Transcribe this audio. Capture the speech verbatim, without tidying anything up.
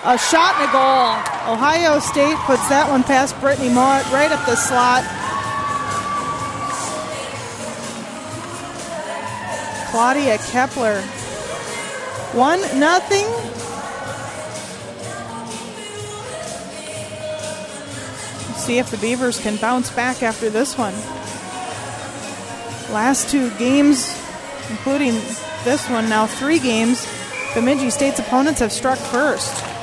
A shot and a goal. Ohio State puts that one past Brittany Mott right up the slot. Claudia Kepler. One nothing. See if the Beavers can bounce back after this one. Last two games, including this one, now three games, Bemidji State's opponents have struck first.